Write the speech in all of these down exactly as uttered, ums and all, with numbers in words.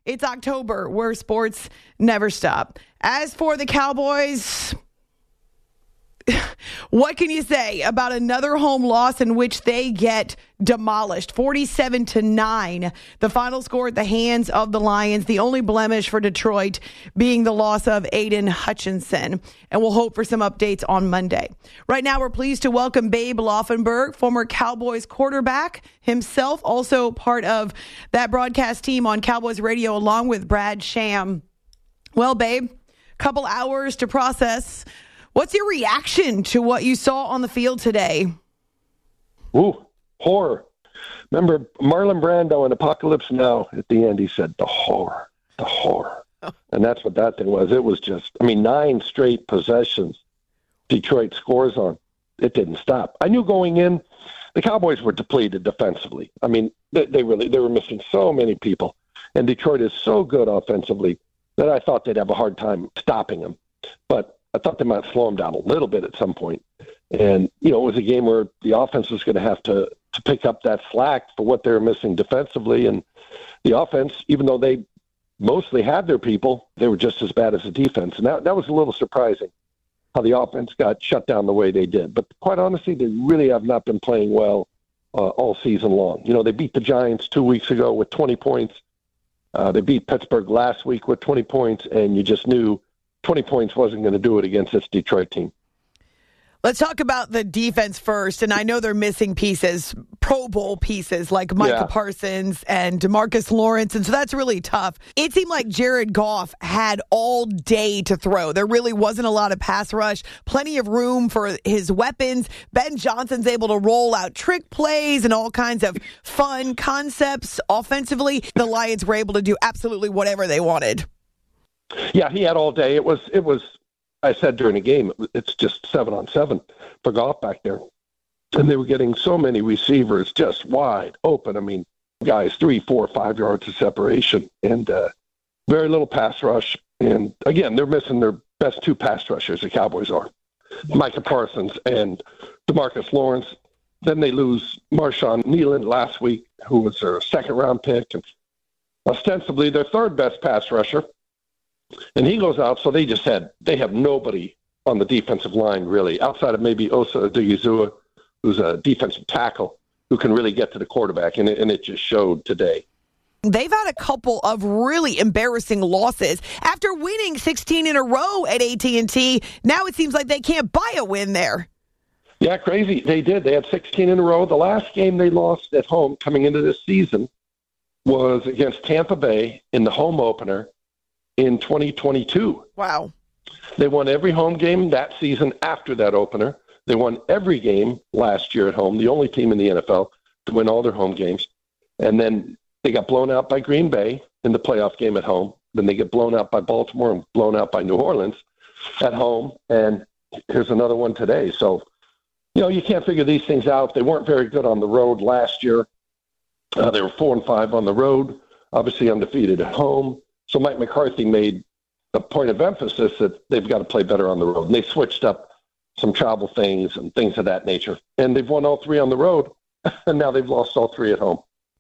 It's October, where sports never stop. As for the Cowboys, what can you say about another home loss in which they get demolished? forty-seven to nine, the final score at the hands of the Lions. The only blemish for Detroit being the loss of Aiden Hutchinson. And we'll hope for some updates on Monday. Right now, we're pleased to welcome Babe Laufenberg, former Cowboys quarterback himself, also part of that broadcast team on Cowboys Radio, along with Brad Sham. Well, Babe, couple hours to process. What's your reaction to what you saw on the field today? Ooh, horror. Remember Marlon Brando in Apocalypse Now at the end, he said, the horror, the horror. Oh. And that's what that thing was. It was just, I mean, nine straight possessions Detroit scores on. It didn't stop. I knew going in, the Cowboys were depleted defensively. I mean, they, they really, they were missing so many people. And Detroit is so good offensively that I thought they'd have a hard time stopping them. But I thought they might slow them down a little bit at some point. And, you know, it was a game where the offense was going to have to to pick up that slack for what they were missing defensively. And the offense, even though they mostly had their people, they were just as bad as the defense. And that, that was a little surprising how the offense got shut down the way they did. But quite honestly, they really have not been playing well uh, all season long. You know, they beat the Giants two weeks ago with twenty points. Uh, they beat Pittsburgh last week with twenty points, and you just knew twenty points wasn't going to do it against this Detroit team. Let's talk about the defense first, and I know they're missing pieces, Pro Bowl pieces like Micah yeah. Parsons and DeMarcus Lawrence, and so that's really tough. It seemed like Jared Goff had all day to throw. There really wasn't a lot of pass rush, plenty of room for his weapons. Ben Johnson's able to roll out trick plays and all kinds of fun concepts offensively. The Lions were able to do absolutely whatever they wanted. Yeah, he had all day. It was, it was. I said during the game, it's just seven on seven for Goff back there. And they were getting so many receivers just wide open. I mean, guys, three, four, five yards of separation and uh, very little pass rush. And again, they're missing their best two pass rushers, the Cowboys are, Micah Parsons and DeMarcus Lawrence. Then they lose Marshawn Nealand last week, who was their second round pick and ostensibly their third best pass rusher. And he goes out, so they just had, they have nobody on the defensive line, really, outside of maybe Osa Odighizuwa, who's a defensive tackle, who can really get to the quarterback, and it, and it just showed today. They've had a couple of really embarrassing losses. After winning sixteen in a row at A T and T, now it seems like they can't buy a win there. Yeah, crazy. They did. They had sixteen in a row. The last game they lost at home coming into this season was against Tampa Bay in the home opener in twenty twenty-two. Wow. They won every home game that season after that opener. They won every game last year at home, the only team in the N F L to win all their home games. And then they got blown out by Green Bay in the playoff game at home. Then they get blown out by Baltimore and blown out by New Orleans at home. And here's another one today. So, you know, you can't figure these things out. They weren't very good on the road last year. Uh, they were four and five on the road, obviously undefeated at home. So Mike McCarthy made a point of emphasis that they've got to play better on the road. And they switched up some travel things and things of that nature. And they've won all three on the road, and now they've lost all three at home.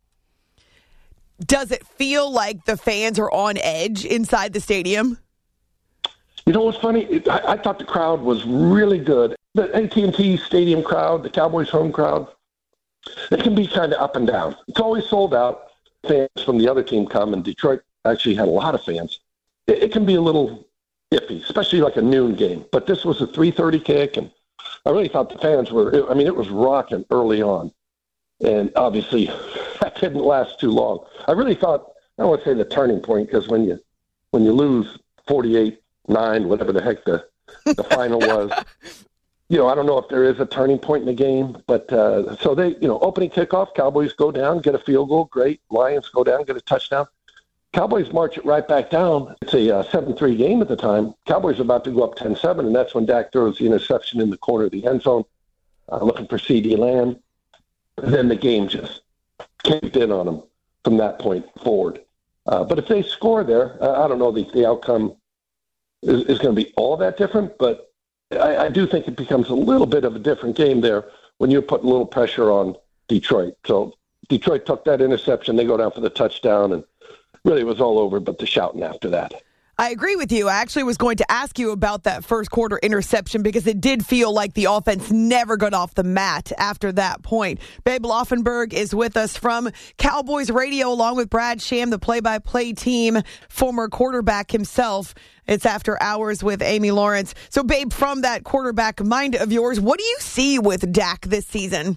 Does it feel like the fans are on edge inside the stadium? You know what's funny? I, I thought the crowd was really good. The A T and T Stadium crowd, the Cowboys home crowd, it can be kind of up and down. It's always sold out. Fans from the other team come, and Detroit actually had a lot of fans. It, it can be a little iffy, especially like a noon game. But this was a three thirty kick, and I really thought the fans were, I mean, it was rocking early on. And obviously, that didn't last too long. I really thought, I don't want to say the turning point, because when you when you lose forty-eight nine, whatever the heck the, the final was, you know, I don't know if there is a turning point in the game. But uh, so they, you know, opening kickoff, Cowboys go down, get a field goal, great. Lions go down, get a touchdown. Cowboys march it right back down. It's a uh, seven three game at the time. Cowboys are about to go up ten seven, and that's when Dak throws the interception in the corner of the end zone, uh, looking for CeeDee Lamb. And then the game just kicked in on them from that point forward. Uh, but if they score there, uh, I don't know if the outcome is, is going to be all that different, but I, I do think it becomes a little bit of a different game there when you're putting a little pressure on Detroit. So Detroit took that interception. They go down for the touchdown, and really it was all over but the shouting after that. I agree with you. I actually was going to ask you about that first quarter interception because it did feel like the offense never got off the mat after that point. Babe Laufenberg is with us from Cowboys Radio along with Brad Sham, the play-by-play team, former quarterback himself. It's After Hours with Amy Lawrence. So, Babe, from that quarterback mind of yours, what do you see with Dak this season?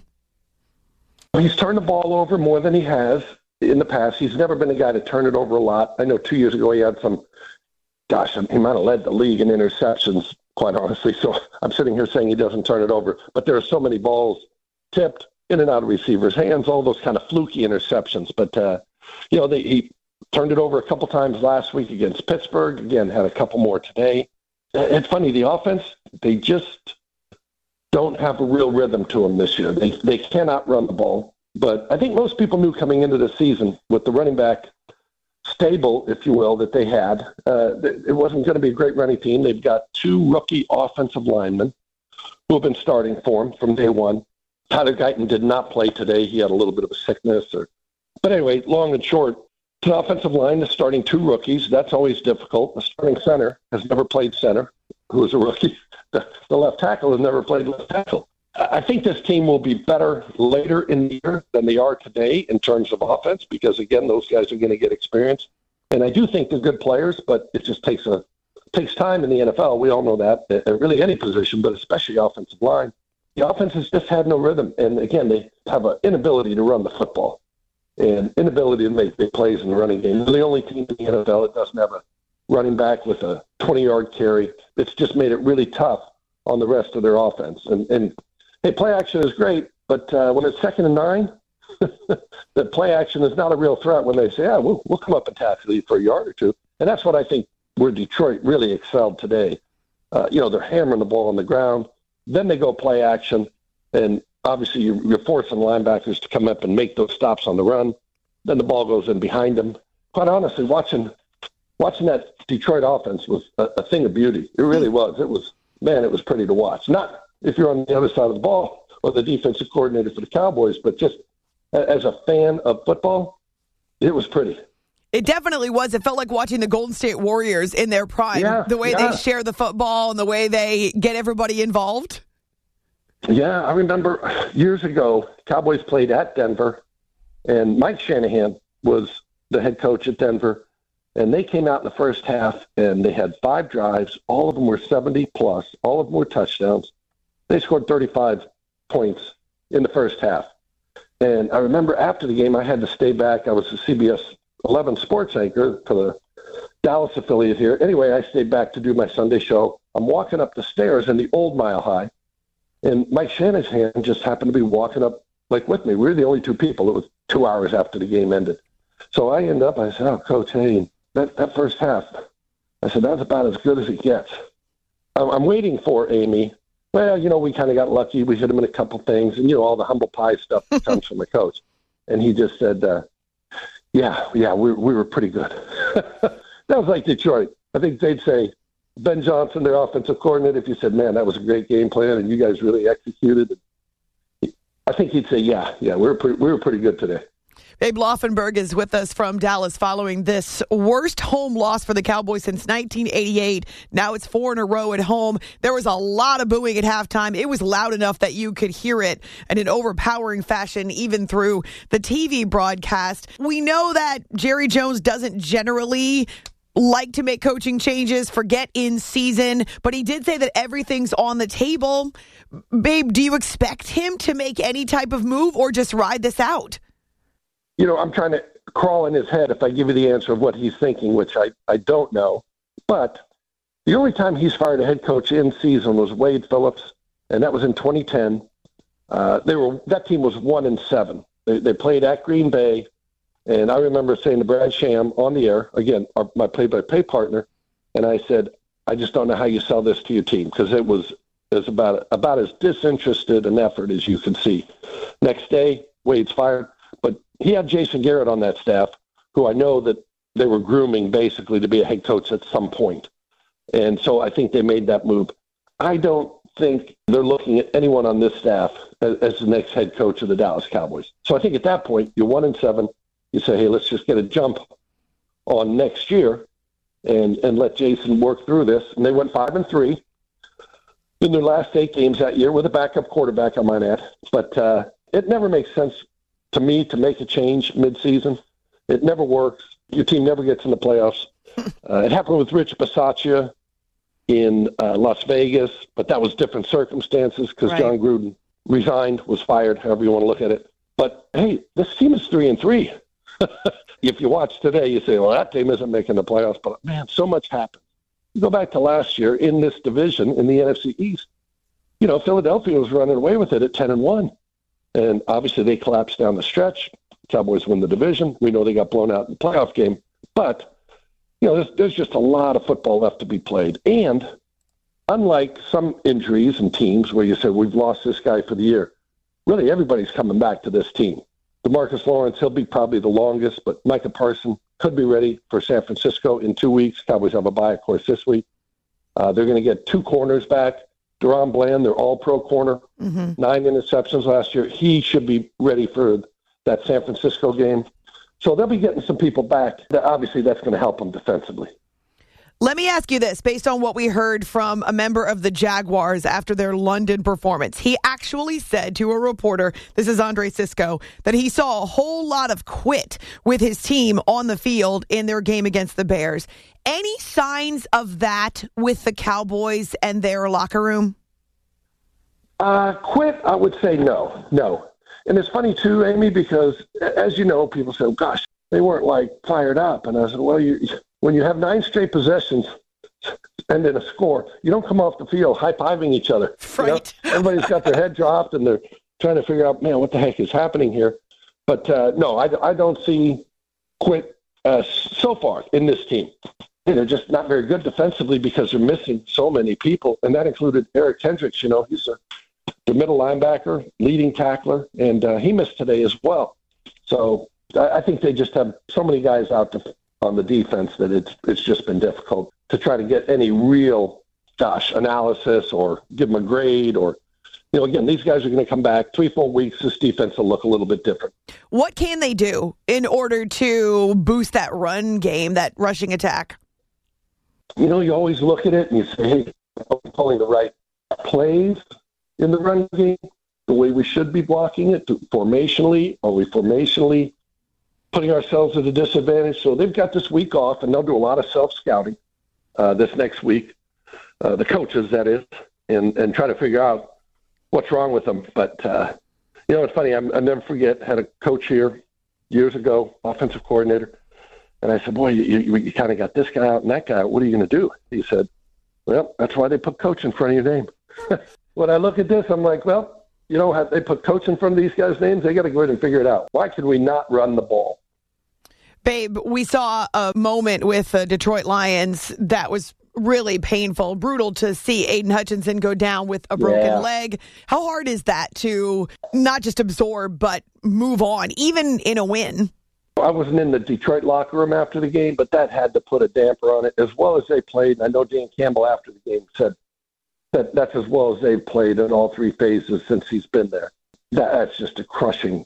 He's turned the ball over more than he has in the past. He's never been a guy to turn it over a lot. I know two years ago he had some Gosh, he might have led the league in interceptions, quite honestly. So I'm sitting here saying he doesn't turn it over. But there are so many balls tipped in and out of receivers' hands, all those kind of fluky interceptions. But, uh, you know, they, he turned it over a couple times last week against Pittsburgh. Again, had a couple more today. It's funny, the offense, they just don't have a real rhythm to them this year. They, they cannot run the ball. But I think most people knew coming into the season with the running back stable, if you will, that they had. Uh, it wasn't going to be a great running team. They've got two rookie offensive linemen who have been starting for them from day one. Tyler Guyton did not play today. He had a little bit of a sickness. Or, But anyway, long and short, the offensive line is starting two rookies. That's always difficult. The starting center has never played center, who is a rookie. The, the left tackle has never played left tackle. I think this team will be better later in the year than they are today in terms of offense because, again, those guys are going to get experience. And I do think they're good players, but it just takes a takes time in the N F L. We all know that, at really any position, but especially offensive line. The offense has just had no rhythm. And, again, they have an inability to run the football and inability to make big plays in the running game. They're the only team in the N F L that doesn't have a running back with a twenty-yard carry. It's just made it really tough on the rest of their offense. And, and Hey, play action is great, but uh, when it's second and nine, the play action is not a real threat when they say, yeah, we'll, we'll come up and tackle you for a yard or two. And that's what I think where Detroit really excelled today. Uh, you know, they're hammering the ball on the ground. Then they go play action, and obviously you're, you're forcing linebackers to come up and make those stops on the run. Then the ball goes in behind them. Quite honestly, watching watching that Detroit offense was a, a thing of beauty. It really was. It was, man, it was pretty to watch. Not if you're on the other side of the ball or the defensive coordinator for the Cowboys, but just as a fan of football, it was pretty. It definitely was. It felt like watching the Golden State Warriors in their prime, yeah, the way yeah. they share the football and the way they get everybody involved. Yeah, I remember years ago, Cowboys played at Denver, and Mike Shanahan was the head coach at Denver, and they came out in the first half, and they had five drives. All of them were seventy plus. All of them were touchdowns. They scored thirty-five points in the first half. And I remember after the game, I had to stay back. I was a C B S eleven sports anchor for the Dallas affiliate here. Anyway, I stayed back to do my Sunday show. I'm walking up the stairs in the old Mile High, and Mike Shanahan just happened to be walking up like with me. We were the only two people. It was two hours after the game ended. So I end up, I said, oh, Coach, hey, that, that first half, I said, that's about as good as it gets. I'm, I'm waiting for Amy. Well, you know, we kind of got lucky. We hit him in a couple things, and, you know, all the humble pie stuff that comes from the coach. And he just said, uh, yeah, yeah, we, we were pretty good. That was like Detroit. I think they'd say, Ben Johnson, their offensive coordinator, if you said, man, that was a great game plan, and you guys really executed. I think he'd say, yeah, yeah, we were pretty, we were pretty good today. Babe Laufenberg is with us from Dallas following this worst home loss for the Cowboys since nineteen eighty-eight. Now it's four in a row at home. There was a lot of booing at halftime. It was loud enough that you could hear it in an overpowering fashion, even through the T V broadcast. We know that Jerry Jones doesn't generally like to make coaching changes, forget in season, but he did say that everything's on the table. Babe, do you expect him to make any type of move or just ride this out? You know, I'm trying to crawl in his head if I give you the answer of what he's thinking, which I, I don't know. But the only time he's fired a head coach in season was Wade Phillips, and that was in twenty ten. Uh, they were that team was one and seven. They, they played at Green Bay, and I remember saying to Brad Sham on the air, again, our, my play-by-play partner, and I said, I just don't know how you sell this to your team, because it was, it was about, about as disinterested an effort as you could see. Next day, Wade's fired. But he had Jason Garrett on that staff, who I know that they were grooming basically to be a head coach at some point. And so I think they made that move. I don't think they're looking at anyone on this staff as, as the next head coach of the Dallas Cowboys. So I think at that point, you're one and seven. You say, hey, let's just get a jump on next year and, and let Jason work through this. And they went five and three in their last eight games that year with a backup quarterback, I might add. But uh, it never makes sense to me to make a change midseason. It never works. Your team never gets in the playoffs. Uh, it happened with Rich Bisaccia in uh, Las Vegas, but that was different circumstances because right. John Gruden resigned, was fired, however you want to look at it. But, hey, this team is three and three. If you watch today, you say, well, that team isn't making the playoffs. But, man, so much happened. You go back to last year in this division in the N F C East. You know, Philadelphia was running away with it at ten and one. And obviously they collapsed down the stretch. Cowboys win the division. We know they got blown out in the playoff game. But, you know, there's, there's just a lot of football left to be played. And unlike some injuries and teams where you say, we've lost this guy for the year, really everybody's coming back to this team. DeMarcus Lawrence, he'll be probably the longest, but Micah Parsons could be ready for San Francisco in two weeks. Cowboys have a bye, of course, this week. Uh, they're going to get two corners back. Deron Bland, their all-pro corner, mm-hmm. nine interceptions last year. He should be ready for that San Francisco game. So they'll be getting some people back. Obviously, that's going to help them defensively. Let me ask you this, based on what we heard from a member of the Jaguars after their London performance. He actually said to a reporter, this is Andre Cisco, that he saw a whole lot of quit with his team on the field in their game against the Bears. Any signs of that with the Cowboys and their locker room? Uh, quit, I would say no, no. And it's funny, too, Amy, because, as you know, people say, oh, gosh, they weren't, like, fired up. And I said, well, you... when you have nine straight possessions and then a score, you don't come off the field high-fiving each other. Right. You know? Everybody's got their head dropped, and they're trying to figure out, man, what the heck is happening here? But, uh, no, I, I don't see quit uh, so far in this team. They're just not very good defensively because they're missing so many people, and that included Eric Kendricks. You know, he's a, the middle linebacker, leading tackler, and uh, he missed today as well. So I, I think they just have so many guys out to on the defense that it's it's just been difficult to try to get any real, gosh, analysis or give them a grade or, you know, again, these guys are going to come back three, four weeks. This defense will look a little bit different. What can they do in order to boost that run game, that rushing attack? You know, you always look at it and you say, hey, are we pulling the right plays in the run game, the way we should be blocking it, formationally? Are we formationally putting ourselves at a disadvantage? So they've got this week off, and they'll do a lot of self-scouting uh, this next week, uh, the coaches, that is, and, and try to figure out what's wrong with them. But, uh, you know, it's funny. I'm, I'll never forget, had a coach here years ago, offensive coordinator, and I said, boy, you, you, you kind of got this guy out and that guy out. What are you going to do? He said, well, that's why they put coach in front of your name. When I look at this, I'm like, well, you know, they put coach in front of these guys' names. They got to go ahead and figure it out. Why could we not run the ball? Babe, we saw a moment with the Detroit Lions that was really painful, brutal to see Aiden Hutchinson go down with a broken yeah. leg. How hard is that to not just absorb, but move on, even in a win? I wasn't in the Detroit locker room after the game, but that had to put a damper on it as well as they played. And I know Dan Campbell after the game said that that's as well as they've played in all three phases since he's been there. That, that's just a crushing,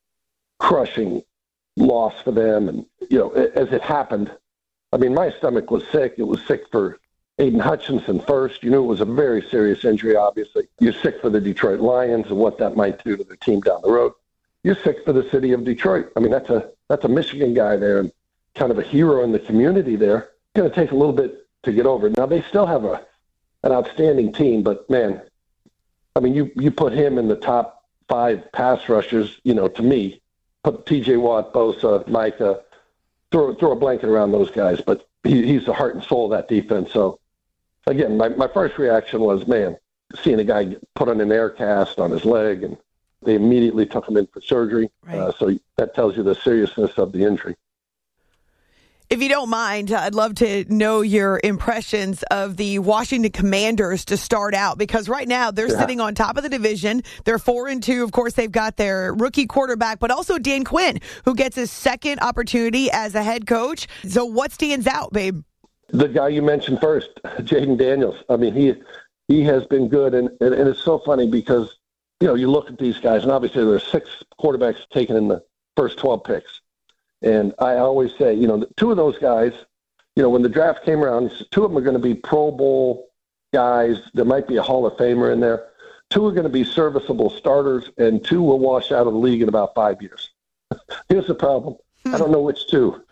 crushing loss for them. And, you know, as it happened, I mean, my stomach was sick. It was sick for Aiden Hutchinson first. You knew it was a very serious injury, obviously. You're sick for the Detroit Lions and what that might do to the team down the road. You're sick for the city of Detroit. I mean, that's a that's a Michigan guy there and kind of a hero in the community there. It's going to take a little bit to get over. Now, they still have a an outstanding team, but, man, I mean, you, you put him in the top five pass rushers, you know, to me, put T J Watt, Bosa, Micah, throw, throw a blanket around those guys. But he, he's the heart and soul of that defense. So, again, my, my first reaction was, man, seeing a guy put on an air cast on his leg, and they immediately took him in for surgery. Right. Uh, so that tells you the seriousness of the injury. If you don't mind, I'd love to know your impressions of the Washington Commanders to start out, because right now they're yeah. sitting on top of the division. They're four and two. Of course, they've got their rookie quarterback, but also Dan Quinn, who gets his second opportunity as a head coach. So what stands out, babe? The guy you mentioned first, Jaden Daniels. I mean, he he has been good, and, and, and it's so funny because, you know, you look at these guys, and obviously there are six quarterbacks taken in the first twelve picks. And I always say, you know, two of those guys, you know, when the draft came around, two of them are going to be Pro Bowl guys. There might be a Hall of Famer in there. Two are going to be serviceable starters, and two will wash out of the league in about five years. Here's the problem. I don't know which two.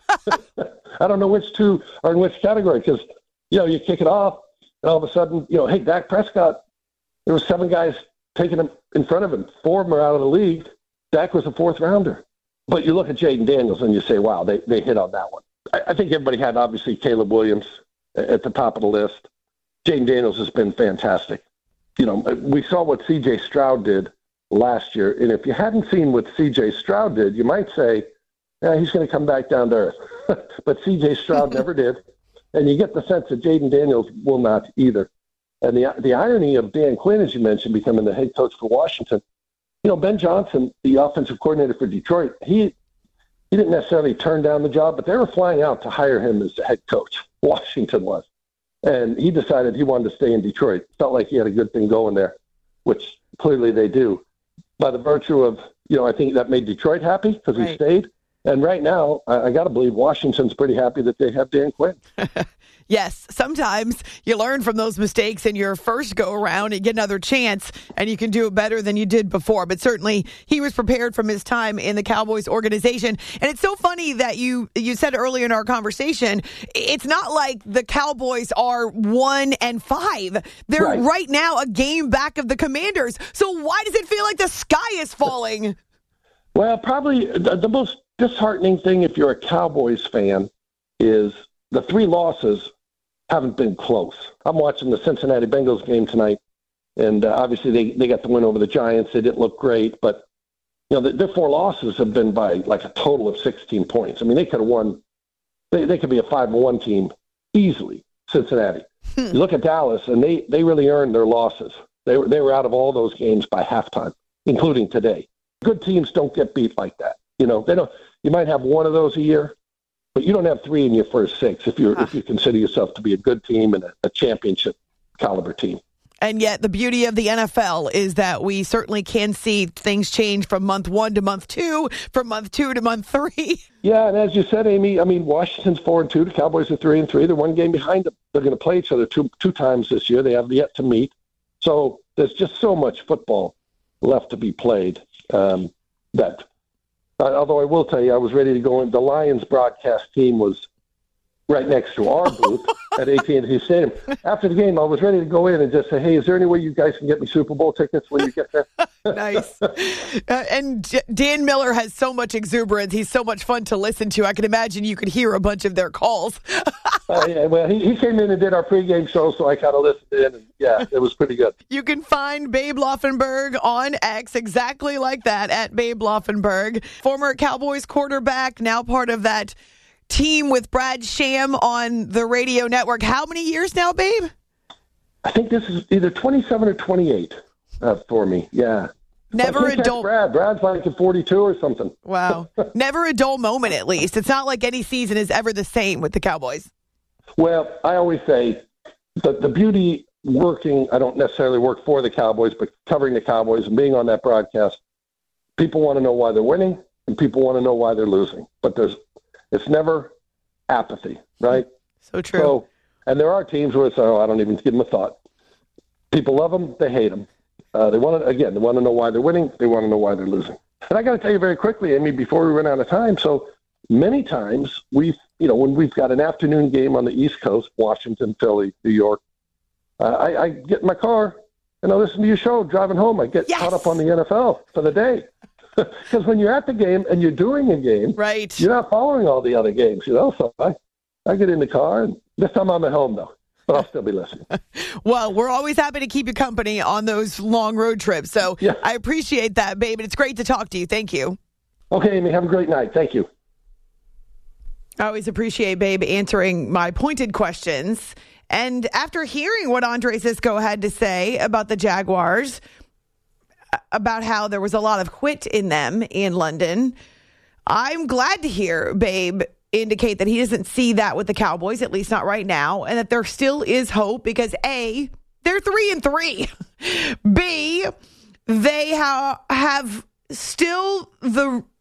I don't know which two are in which category because, you know, you kick it off, and all of a sudden, you know, hey, Dak Prescott, there were seven guys taking him in front of him. Four of them are out of the league. Dak was a fourth rounder. But you look at Jaden Daniels and you say, wow, they, they hit on that one. I, I think everybody had, obviously, Caleb Williams at the top of the list. Jaden Daniels has been fantastic. You know, we saw what C J Stroud did last year. And if you hadn't seen what C J Stroud did, you might say, yeah, he's going to come back down to earth. But C J Stroud never did. And you get the sense that Jaden Daniels will not either. And the the irony of Dan Quinn, as you mentioned, becoming the head coach for Washington, you know, Ben Johnson, the offensive coordinator for Detroit, he he didn't necessarily turn down the job, but they were flying out to hire him as the head coach. Washington was. And he decided he wanted to stay in Detroit. Felt like he had a good thing going there, which clearly they do. By the virtue of, you know, I think that made Detroit happy because he right. stayed. And right now, I, I got to believe Washington's pretty happy that they have Dan Quinn. Yes, sometimes you learn from those mistakes in your first go-around and get another chance, and you can do it better than you did before. But certainly, he was prepared from his time in the Cowboys organization. And it's so funny that you you said earlier in our conversation, it's not like the Cowboys are one and five. They're right, right now a game back of the Commanders. So why does it feel like the sky is falling? Well, probably the, the most disheartening thing if you're a Cowboys fan is the three losses haven't been close. I'm watching the Cincinnati Bengals game tonight, and uh, obviously they, they got the win over the Giants. They didn't look great, but you know the, their four losses have been by like a total of sixteen points. I mean, they could have won. They, they could be a five and one team easily, Cincinnati. Hmm. You look at Dallas, and they, they really earned their losses. They were, they were out of all those games by halftime, including today. Good teams don't get beat like that. You know, they don't. You might have one of those a year, but you don't have three in your first six if you if you consider yourself to be a good team and a, a championship caliber team. And yet the beauty of the N F L is that we certainly can see things change from month one to month two, from month two to month three. Yeah, and as you said, Amy, I mean, Washington's four and two. The Cowboys are three and three. They're one game behind them. They're going to play each other two two times this year. They have yet to meet. So there's just so much football left to be played um, that. Uh, although I will tell you, I was ready to go in. The Lions broadcast team was right next to our booth at A T and T Stadium. After the game, I was ready to go in and just say, hey, is there any way you guys can get me Super Bowl tickets when you get there? Nice. Uh, and D- Dan Miller has so much exuberance. He's so much fun to listen to. I can imagine you could hear a bunch of their calls. uh, yeah, well, he, he came in and did our pregame show, so I kind of listened in, and yeah, it was pretty good. You can find Babe Laufenberg on X exactly like that, at Babe Laufenberg. Former Cowboys quarterback, now part of that team with Brad Sham on the radio network. How many years now, Babe? I think this is either twenty-seven or twenty-eight uh, for me, yeah. Never a dull... Brad. Brad's like at forty-two or something. Wow. Never a dull moment, at least. It's not like any season is ever the same with the Cowboys. Well, I always say the, the beauty working, I don't necessarily work for the Cowboys, but covering the Cowboys and being on that broadcast, people want to know why they're winning and people want to know why they're losing. But there's it's never apathy, right? So true. So, and there are teams where it's, oh, I don't even give them a thought. People love them, they hate them. Uh, they want to, again, they want to know why they're winning, they want to know why they're losing. And I got to tell you very quickly, Amy, before we run out of time, so many times we've, you know, when we've got an afternoon game on the East Coast, Washington, Philly, New York, uh, I, I get in my car and I listen to your show driving home. I get yes. caught up on the N F L for the day. Because when you're at the game and you're doing a game, right, you're not following all the other games, you know. So I, I get in the car, and this time I'm at home, though. But I'll still be listening. Well, we're always happy to keep you company on those long road trips. So yeah. I appreciate that, babe. And it's great to talk to you. Thank you. Okay, Amy. Have a great night. Thank you. I always appreciate Babe answering my pointed questions. And after hearing what Andre Cisco had to say about the Jaguars, about how there was a lot of quit in them in London, I'm glad to hear Babe indicate that he doesn't see that with the Cowboys, at least not right now, and that there still is hope because A, they're three and three. B, they ha- have still the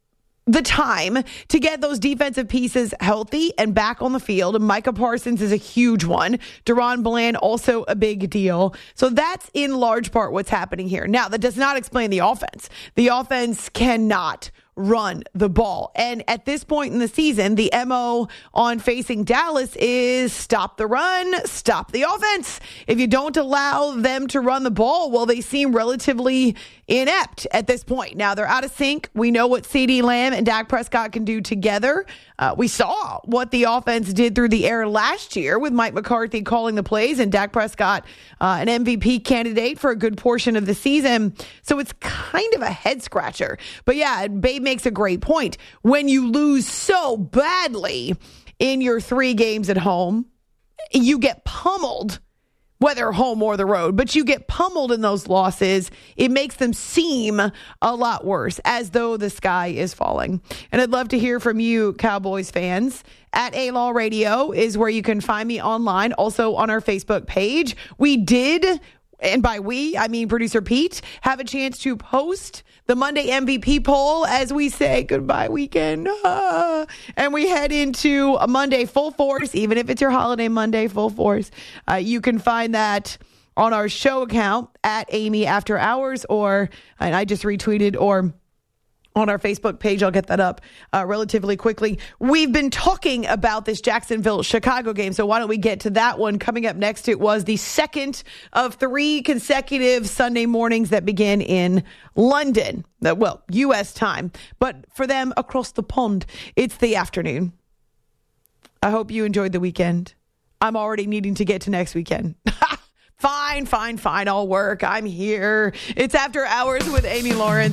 the time to get those defensive pieces healthy and back on the field. Micah Parsons is a huge one. Deron Bland, also a big deal. So that's in large part what's happening here. Now, that does not explain the offense. The offense cannot run the ball. And at this point in the season, the M O on facing Dallas is stop the run, stop the offense. If you don't allow them to run the ball, well, they seem relatively inept at this point. Now, they're out of sync. We know what CeeDee Lamb and Dak Prescott can do together. Uh, we saw what the offense did through the air last year with Mike McCarthy calling the plays and Dak Prescott, uh, an M V P candidate for a good portion of the season. So it's kind of a head scratcher. But yeah, Babe makes a great point. When you lose so badly in your three games at home, you get pummeled, whether home or the road, but you get pummeled in those losses. It makes them seem a lot worse, as though the sky is falling. And I'd love to hear from you, Cowboys fans. At A-Law Radio is where you can find me online, also on our Facebook page. We did, and by we, I mean producer Pete, have a chance to post the Monday M V P poll as we say goodbye weekend. Ah. And we head into a Monday full force, even if it's your holiday Monday full force. Uh, you can find that on our show account at Amy After Hours, or, and I just retweeted, or on our Facebook page. I'll get that up uh, relatively quickly. We've been talking about this Jacksonville-Chicago game, so why don't we get to that one? Coming up next, it was the second of three consecutive Sunday mornings that begin in London. Uh, well, U S time. But for them across the pond, it's the afternoon. I hope you enjoyed the weekend. I'm already needing to get to next weekend. Fine, fine, fine. I'll work. I'm here. It's After Hours with Amy Lawrence.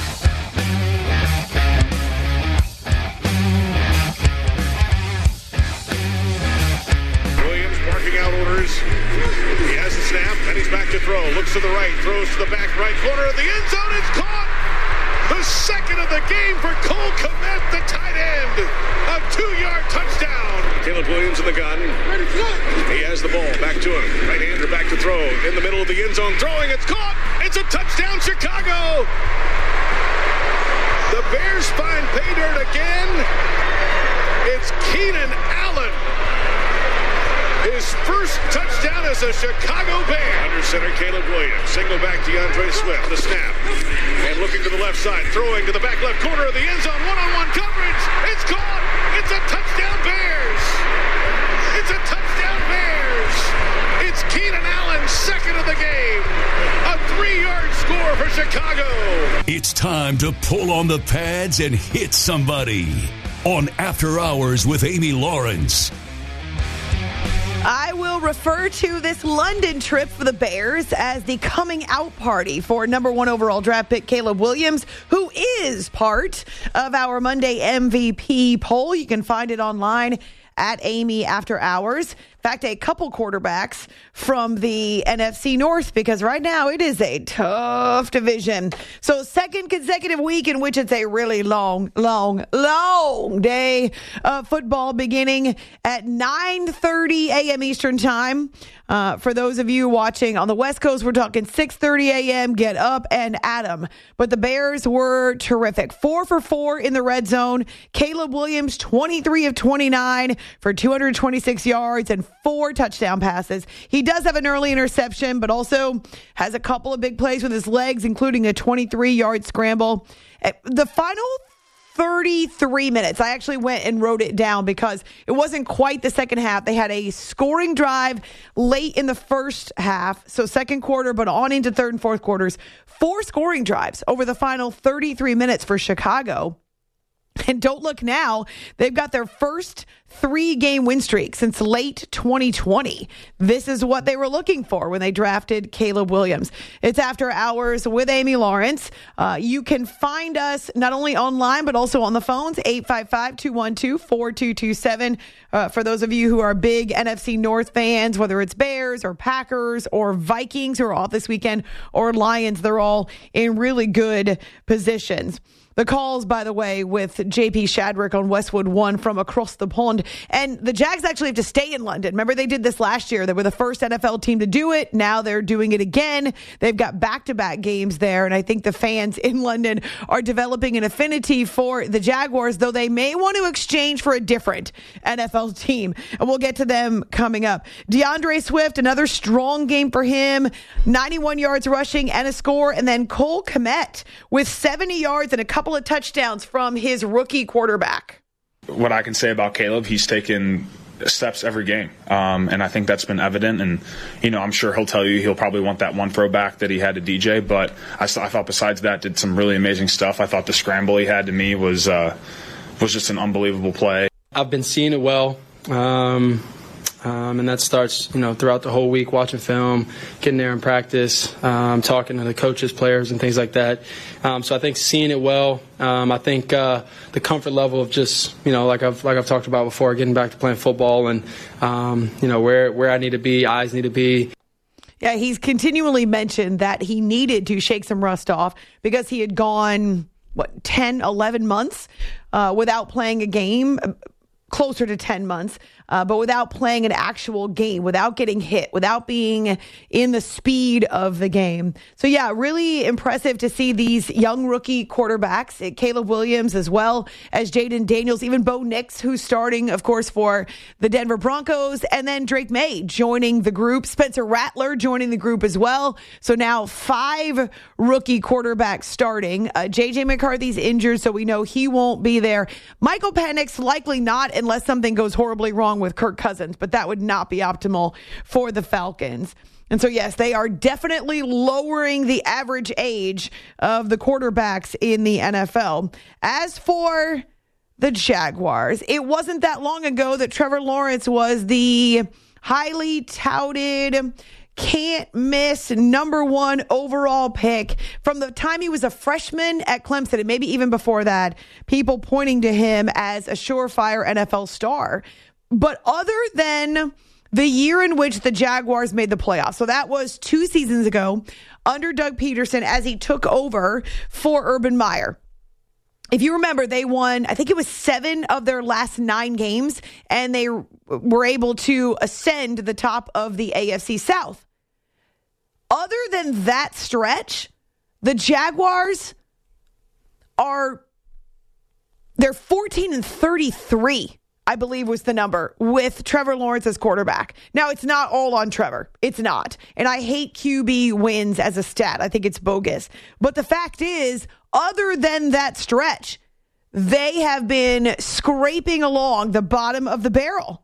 Out orders. He has the snap, and he's back to throw. Looks to the right, throws to the back right corner of the end zone. It's caught! The second of the game for Cole Kmet, the tight end. A two-yard touchdown. Caleb Williams in the gun. He has the ball. Back to him. Right-hander back to throw. In the middle of the end zone. Throwing. It's caught. It's a touchdown, Chicago. The Bears find pay dirt again. It's Keenan Allen. His first touchdown as a Chicago Bear. Under center, Caleb Williams. Signal back to DeAndre Swift. The snap. And looking to the left side. Throwing to the back left corner of the end zone. One-on-one coverage. It's caught. It's a touchdown, Bears. It's a touchdown, Bears. It's Keenan Allen, second of the game. A three-yard score for Chicago. It's time to pull on the pads and hit somebody. On After Hours with Amy Lawrence. I will refer to this London trip for the Bears as the coming out party for number one overall draft pick Caleb Williams, who is part of our Monday M V P poll. You can find it online at Amy After Hours. In fact, a couple quarterbacks from the N F C North, because right now it is a tough division. So second consecutive week in which it's a really long, long, long day of football beginning at nine thirty a.m. Eastern time. Uh, for those of you watching on the West Coast, we're talking six thirty a.m. Get up and at 'em. But the Bears were terrific. Four for four in the red zone. Caleb Williams, twenty-three of twenty-nine for two hundred twenty-six yards and four touchdown passes. He does have an early interception, but also has a couple of big plays with his legs, including a twenty-three-yard scramble. The final thirty-three minutes, I actually went and wrote it down because it wasn't quite the second half. They had a scoring drive late in the first half, so second quarter, but on into third and fourth quarters. Four scoring drives over the final thirty-three minutes for Chicago. And don't look now, they've got their first three-game win streak since late twenty twenty. This is what they were looking for when they drafted Caleb Williams. It's After Hours with Amy Lawrence. Uh, you can find us not only online, but also on the phones, eight five five, two one two, four two two seven. Uh, for those of you who are big N F C North fans, whether it's Bears or Packers or Vikings who are off this weekend or Lions, they're all in really good positions. The calls, by the way, with J P Shadrick on Westwood One from across the pond. And the Jags actually have to stay in London. Remember, they did this last year. They were the first N F L team to do it. Now they're doing it again. They've got back-to-back games there. And I think the fans in London are developing an affinity for the Jaguars, though they may want to exchange for a different N F L team. And we'll get to them coming up. DeAndre Swift, another strong game for him. ninety-one yards rushing and a score. And then Cole Kmet with seventy yards and a couple of touchdowns from his rookie quarterback. What I can say about Caleb, he's taken steps every game, um, and I think that's been evident. And you know, I'm sure he'll tell you he'll probably want that one throwback that he had to D J. But I, I thought besides that, did some really amazing stuff. I thought the scramble he had to me was uh, was just an unbelievable play. I've been seeing it well. Um, Um, and that starts, you know, throughout the whole week, watching film, getting there in practice, um, talking to the coaches, players, and things like that. Um, so I think seeing it well. Um, I think uh, the comfort level of just, you know, like I've like I've talked about before, getting back to playing football and, um, you know, where where I need to be, eyes need to be. Yeah, he's continually mentioned that he needed to shake some rust off because he had gone, what, ten, eleven months uh, without playing a game. Closer to ten months, uh, but without playing an actual game, without getting hit, without being in the speed of the game. So yeah, really impressive to see these young rookie quarterbacks, Caleb Williams as well as Jaden Daniels, even Bo Nix, who's starting, of course, for the Denver Broncos, and then Drake May joining the group, Spencer Rattler joining the group as well. So now five rookie quarterbacks starting. Uh, J J McCarthy's injured, so we know he won't be there. Michael Penix likely not, unless something goes horribly wrong with Kirk Cousins, but that would not be optimal for the Falcons. And so, yes, they are definitely lowering the average age of the quarterbacks in the N F L. As for the Jaguars, it wasn't that long ago that Trevor Lawrence was the highly touted, can't miss number one overall pick from the time he was a freshman at Clemson, and maybe even before that, people pointing to him as a surefire N F L star. But other than the year in which the Jaguars made the playoffs, so that was two seasons ago under Doug Peterson as he took over for Urban Meyer. If you remember, they won, I think it was seven of their last nine games, and they were able to ascend to the top of the A F C South. Other than that stretch, the Jaguars are, they're fourteen and thirty-three, I believe was the number, with Trevor Lawrence as quarterback. Now, it's not all on Trevor. It's not. And I hate Q B wins as a stat. I think it's bogus. But the fact is, other than that stretch, they have been scraping along the bottom of the barrel.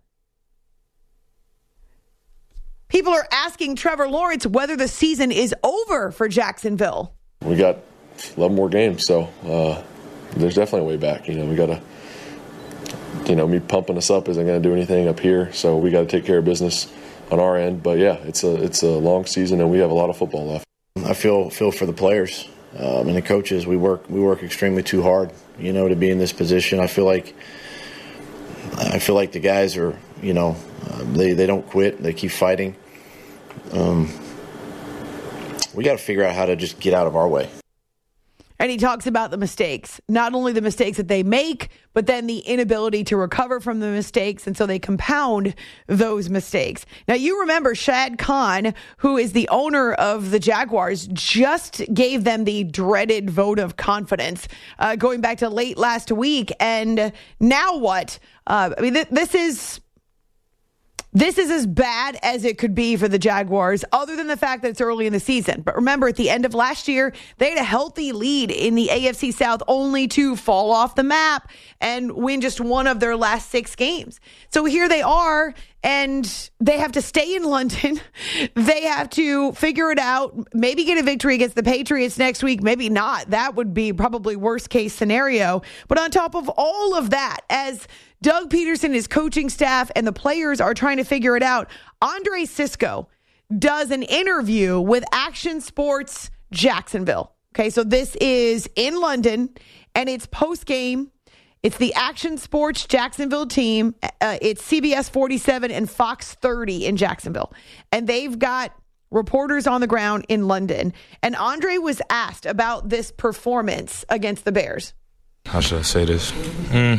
People are asking Trevor Lawrence whether the season is over for Jacksonville. We got eleven more games, so uh, there's definitely a way back. You know, we got to, you know, me pumping us up isn't going to do anything up here, so we got to take care of business on our end. But yeah, it's a it's a long season, and we have a lot of football left. I feel feel for the players um, and the coaches. We work we work extremely too hard, you know, to be in this position. I feel like I feel like the guys are, you know, uh, they they don't quit. They keep fighting. Um, we got to figure out how to just get out of our way. And he talks about the mistakes, not only the mistakes that they make, but then the inability to recover from the mistakes. And so they compound those mistakes. Now, you remember Shad Khan, who is the owner of the Jaguars, just gave them the dreaded vote of confidence uh, going back to late last week. And now what? Uh, I mean, th- this is... This is as bad as it could be for the Jaguars, other than the fact that it's early in the season. But remember, at the end of last year, they had a healthy lead in the A F C South, only to fall off the map and win just one of their last six games. So here they are, and they have to stay in London. They have to figure it out, maybe get a victory against the Patriots next week, maybe not. That would be probably worst case scenario. But on top of all of that, as Doug Peterson, his coaching staff, and the players are trying to figure it out, Andre Sisco does an interview with Action Sports Jacksonville. Okay, so this is in London, and it's post-game. It's the Action Sports Jacksonville team. Uh, it's C B S forty-seven and Fox thirty in Jacksonville. And they've got reporters on the ground in London. And Andre was asked about this performance against the Bears. How should I say this? Mm,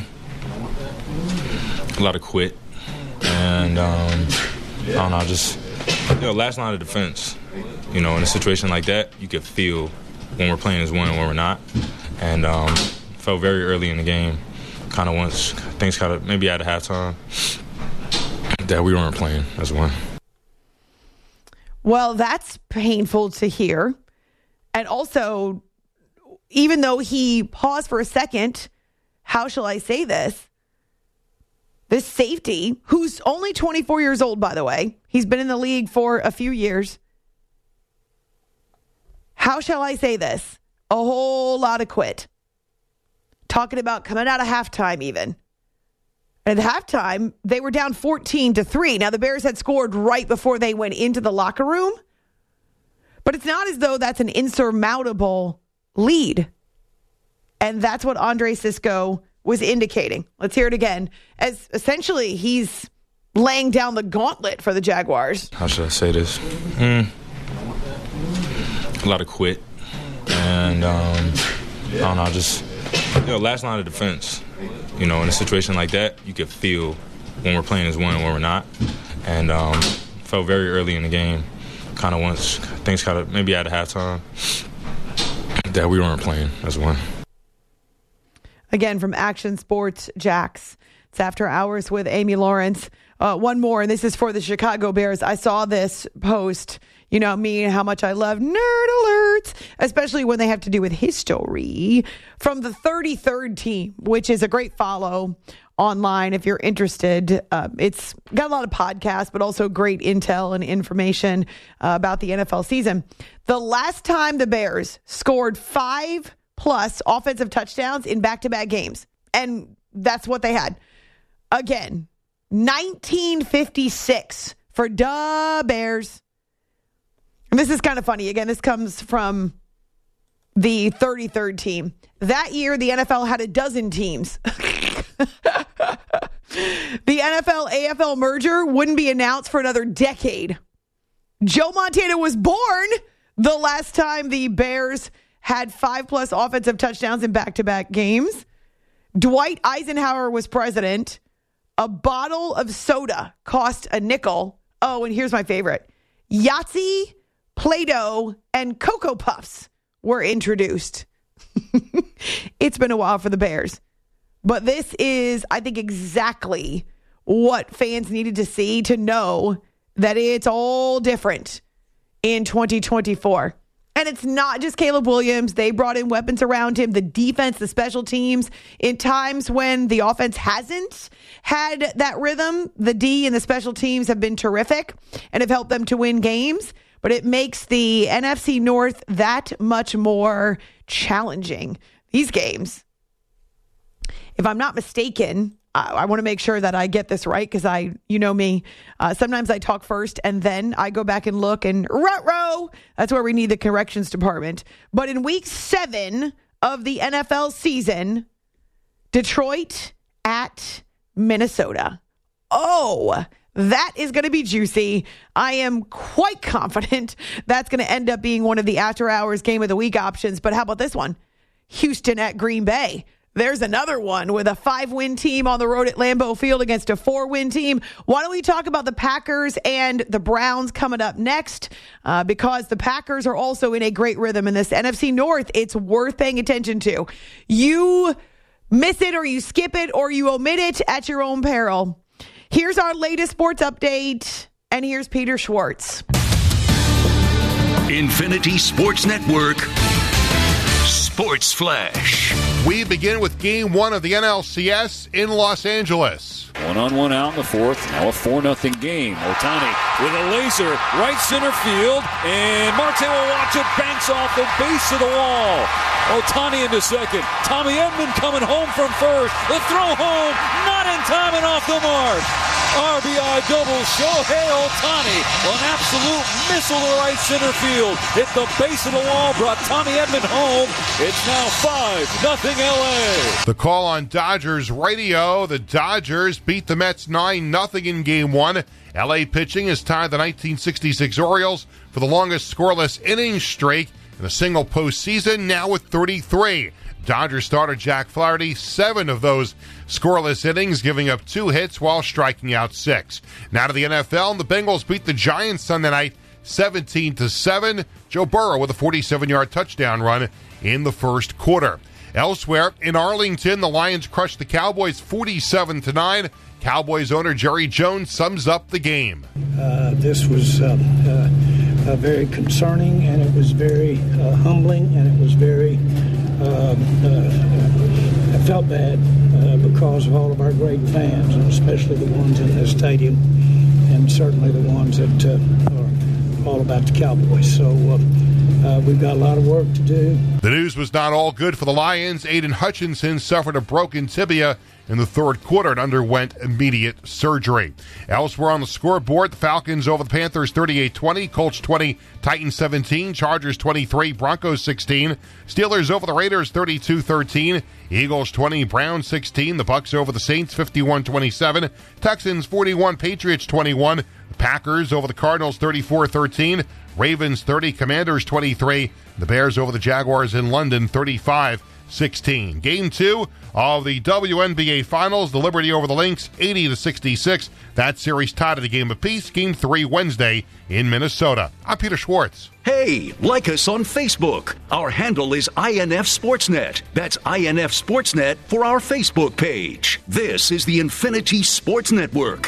a lot of quit. And, um, I don't know, just, you know, last line of defense. You know, in a situation like that, you can feel when we're playing as one and when we're not. And um, felt very early in the game, kind of once things kind of maybe at a halftime, that we weren't playing as one. Well, that's painful to hear. And also, even though he paused for a second, how shall I say this? This safety, who's only twenty-four years old, by the way, he's been in the league for a few years. How shall I say this? A whole lot of quit. Talking about coming out of halftime even. And at halftime, they were down fourteen to three. Now, the Bears had scored right before they went into the locker room. But it's not as though that's an insurmountable lead. And that's what Andre Cisco was indicating. Let's hear it again. As essentially, he's laying down the gauntlet for the Jaguars. How should I say this? Mm, a lot of quit. And, um, I don't know, just, you know, last line of defense. You know, in a situation like that, you can feel when we're playing as one and when we're not. And um, felt very early in the game, kind of once things kind of maybe at a halftime, that we weren't playing as one. Again, from Action Sports Jax. It's After Hours with Amy Lawrence. Uh, one more, and this is for the Chicago Bears. I saw this post. You know me and how much I love nerd alerts, especially when they have to do with history, from the thirty-third team, which is a great follow online if you're interested. Uh, it's got a lot of podcasts, but also great intel and information uh, about the N F L season. The last time the Bears scored five plus offensive touchdowns in back-to-back games, and that's what they had. Again, nineteen fifty-six for da Bears. And this is kind of funny. Again, this comes from the thirty-third team. That year, the N F L had a dozen teams. The N F L-A F L merger wouldn't be announced for another decade. Joe Montana was born the last time the Bears had five-plus offensive touchdowns in back-to-back games. Dwight Eisenhower was president. A bottle of soda cost a nickel. Oh, and here's my favorite. Yahtzee, Play-Doh, and Cocoa Puffs were introduced. It's been a while for the Bears. But this is, I think, exactly what fans needed to see to know that it's all different in twenty twenty-four. And it's not just Caleb Williams. They brought in weapons around him, the defense, the special teams. In times when the offense hasn't had that rhythm, the D and the special teams have been terrific and have helped them to win games. But it makes the N F C North that much more challenging. These games, if I'm not mistaken, I, I want to make sure that I get this right because I, you know me, uh, sometimes I talk first and then I go back and look and ruh-roh. That's where we need the corrections department. But in week seven of the N F L season, Detroit at Minnesota. Oh, that is going to be juicy. I am quite confident that's going to end up being one of the after hours game of the week options. But how about this one? Houston at Green Bay. There's another one with a five-win team on the road at Lambeau Field against a four-win team. Why don't we talk about the Packers and the Browns coming up next? Uh, because the Packers are also in a great rhythm in this N F C North. It's worth paying attention to. You miss it or you skip it or you omit it at your own peril. Here's our latest sports update, and here's Peter Schwartz. Infinity Sports Network Sports Flash. We begin with game one of the N L C S in Los Angeles. One-on-one out in the fourth. Now a four nothing game. Ohtani with a laser right center field. And Marte will watch it. Banks off the base of the wall. Ohtani into second. Tommy Edman coming home from first. The throw home. Not in time and off the mark. R B I double. Shohei Ohtani. An absolute missile to right center field. Hit the base of the wall. Brought Tommy Edman home. It's now five nothing L A. The call on Dodgers radio. The Dodgers beat the Mets nine nothing in game one. L A pitching has tied the nineteen sixty-six Orioles for the longest scoreless innings streak in a single postseason, now with thirty-three. Dodgers starter Jack Flaherty, seven of those scoreless innings, giving up two hits while striking out six. Now to the N F L, and the Bengals beat the Giants Sunday night seventeen to seven. Joe Burrow with a forty-seven-yard touchdown run in the first quarter. Elsewhere, in Arlington, the Lions crushed the Cowboys forty-seven to nine. Cowboys owner Jerry Jones sums up the game. Uh, this was uh, uh, uh, very concerning, and it was very uh, humbling, and it was very, uh, uh, I felt bad uh, because of all of our great fans, and especially the ones in this stadium, and certainly the ones that uh, are all about the Cowboys. So uh, uh, we've got a lot of work to do. The news was not all good for the Lions. Aiden Hutchinson suffered a broken tibia in the third quarter and underwent immediate surgery. Elsewhere on the scoreboard, the Falcons over the Panthers thirty-eight twenty, Colts twenty, Titans seventeen, Chargers twenty-three, Broncos sixteen, Steelers over the Raiders thirty-two thirteen, Eagles twenty, Browns sixteen, the Bucks over the Saints fifty-one twenty-seven, Texans forty-one, Patriots twenty-one, Packers over the Cardinals thirty-four thirteen, Ravens thirty, Commanders twenty-three, the Bears over the Jaguars in London thirty-five sixteen. Game two of the W N B A Finals, the Liberty over the Lynx eighty to sixty-six. That series tied at a game apiece. Game three Wednesday in Minnesota. I'm Peter Schwartz. Hey, like us on Facebook. Our handle is I N F Sportsnet. That's I N F Sportsnet for our Facebook page. This is the Infinity Sports Network.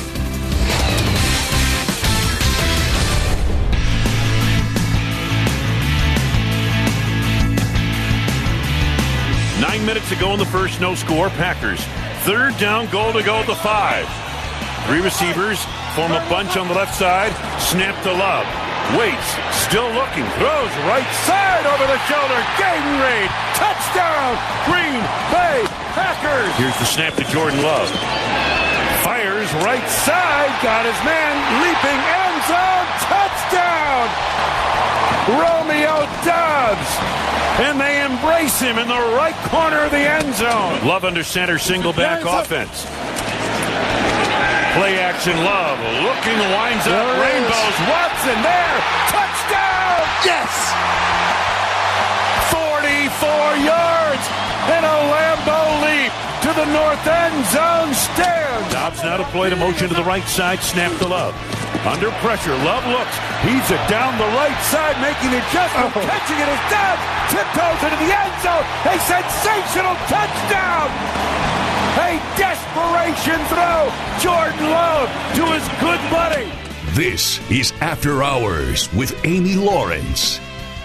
Nine minutes to go in the first, no score. Packers. Third down, goal to go at the five. Three receivers form a bunch on the left side. Snap to Love. Waits. Still looking. Throws right side over the shoulder. Gatorade. Touchdown. Green Bay Packers. Here's the snap to Jordan Love. Fires right side. Got his man. Leaping end zone. Touchdown. Romeo Doubs. And they embrace him in the right corner of the end zone. Love under center, single back offense. Play action Love. Looking, winds up, rainbows. Watson there. Touchdown! Yes! forty-four yards and a Lambeau leap to the north end zone stand. Dobbs now deployed a motion to the right side. Snap to Love. Under pressure, Love looks. He's it down the right side, making the adjustment. Oh. Catching it is Dobbs. Tiptoes into the end zone. A sensational touchdown. A desperation throw. Jordan Love to his good buddy. This is After Hours with Amy Lawrence.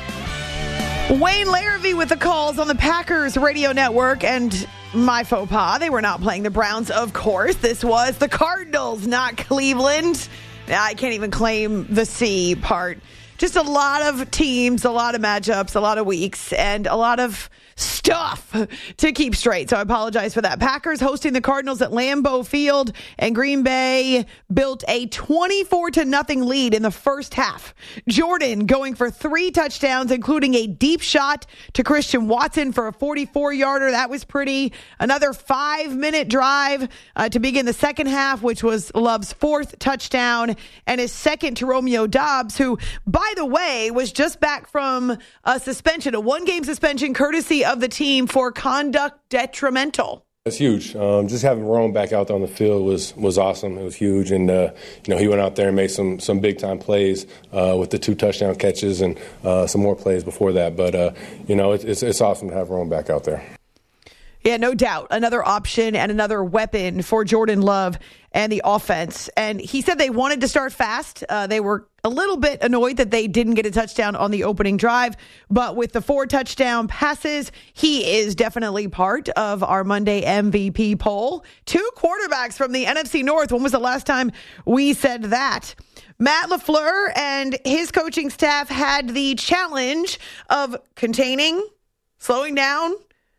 Wayne Larrivee with the calls on the Packers radio network, and my faux pas, they were not playing the Browns, of course. This was the Cardinals, not Cleveland. I can't even claim the C part. Just a lot of teams, a lot of matchups, a lot of weeks, and a lot of stuff to keep straight. So I apologize for that. Packers hosting the Cardinals at Lambeau Field, and Green Bay built a twenty-four to nothing lead in the first half. Jordan going for three touchdowns, including a deep shot to Christian Watson for a forty-four yarder. That was pretty. Another five-minute drive uh, to begin the second half, which was Love's fourth touchdown and his second to Romeo Doubs, who, by the way, was just back from a suspension, a one-game suspension courtesy of the team for conduct detrimental. It's huge. Um, just having Rome back out there on the field was was awesome. It was huge, and uh, you know he went out there and made some some big time plays uh, with the two touchdown catches and uh, some more plays before that. But uh, you know it, it's it's awesome to have Rome back out there. Yeah, no doubt. Another option and another weapon for Jordan Love and the offense. And he said they wanted to start fast. Uh, they were a little bit annoyed that they didn't get a touchdown on the opening drive. But with the four touchdown passes, he is definitely part of our Monday M V P poll. Two quarterbacks from the N F C North. When was the last time we said that? Matt LaFleur and his coaching staff had the challenge of containing, slowing down,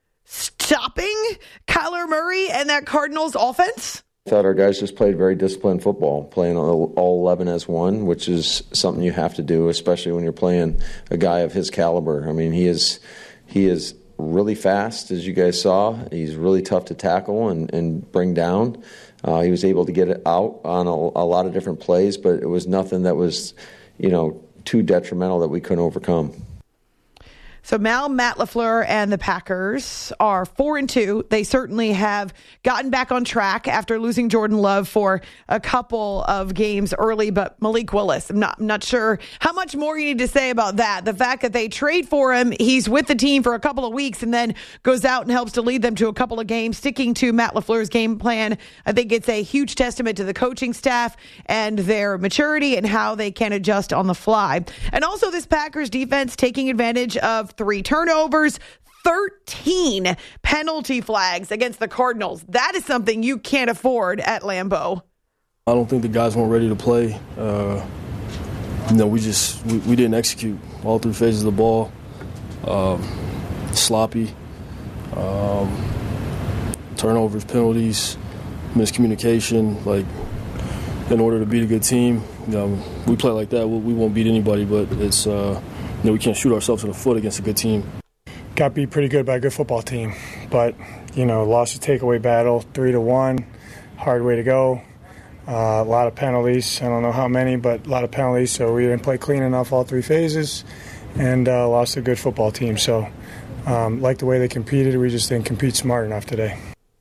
stopping Kyler Murray and that Cardinals offense? I thought our guys just played very disciplined football, playing all, all eleven as one, which is something you have to do, especially when you're playing a guy of his caliber. I mean, he is he is really fast, as you guys saw. He's really tough to tackle and, and bring down. Uh, he was able to get it out on a, a lot of different plays, but it was nothing that was, you know, too detrimental that we couldn't overcome. So now Matt LaFleur and the Packers are four and two. They certainly have gotten back on track after losing Jordan Love for a couple of games early. But Malik Willis, I'm not, I'm not sure how much more you need to say about that. The fact that they trade for him, he's with the team for a couple of weeks and then goes out and helps to lead them to a couple of games, sticking to Matt LaFleur's game plan. I think it's a huge testament to the coaching staff and their maturity and how they can adjust on the fly. And also this Packers defense taking advantage of three turnovers, thirteen penalty flags against the Cardinals. That is something you can't afford at Lambeau. I don't think the guys weren't ready to play. Uh, you know, we just we, we didn't execute all three phases of the ball. Um, sloppy, um, turnovers, penalties, miscommunication. Like, in order to beat a good team, you know, we play like that, we, we won't beat anybody. But it's uh, you know, we can't shoot ourselves in the foot against a good team. Got beat pretty good by a good football team, but you know, lost the takeaway battle, three to one, hard way to go. Uh, a lot of penalties. I don't know how many, but a lot of penalties. So we didn't play clean enough all three phases, and uh, lost a good football team. So, um, like the way they competed, we just didn't compete smart enough today.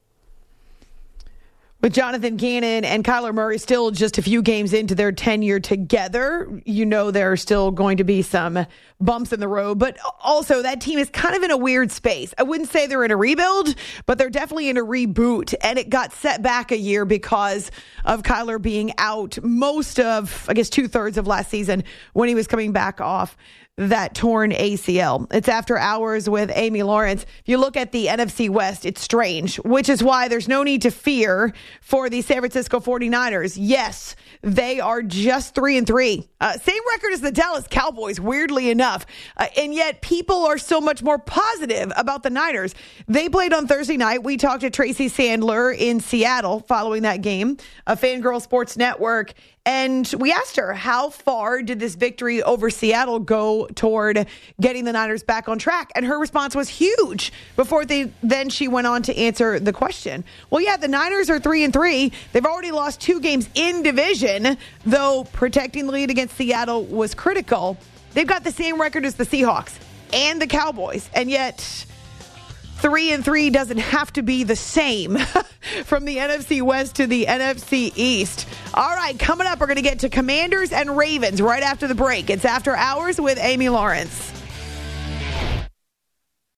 With Jonathan Gannon and Kyler Murray still just a few games into their tenure together, you know there are still going to be some bumps in the road. But also, that team is kind of in a weird space. I wouldn't say they're in a rebuild, but they're definitely in a reboot. And it got set back a year because of Kyler being out most of, I guess, two-thirds of last season when he was coming back off that torn A C L. It's After Hours with Amy Lawrence. If you look at the N F C West, it's strange, which is why there's no need to fear for the San Francisco forty-niners. Yes, they are just three and three. Uh, same record as the Dallas Cowboys, weirdly enough. Uh, and yet people are so much more positive about the Niners. They played on Thursday night. We talked to Tracy Sandler in Seattle following that game, a Fangirl Sports Network. And we asked her, how far did this victory over Seattle go toward getting the Niners back on track? And her response was huge. Before they, then she went on to answer the question. Well, yeah, the Niners are three and three. They've already lost two games in division, though protecting the lead against Seattle was critical. They've got the same record as the Seahawks and the Cowboys, and yet Three and three doesn't have to be the same from the N F C West to the N F C East. All right, coming up, we're going to get to Commanders and Ravens right after the break. It's After Hours with Amy Lawrence.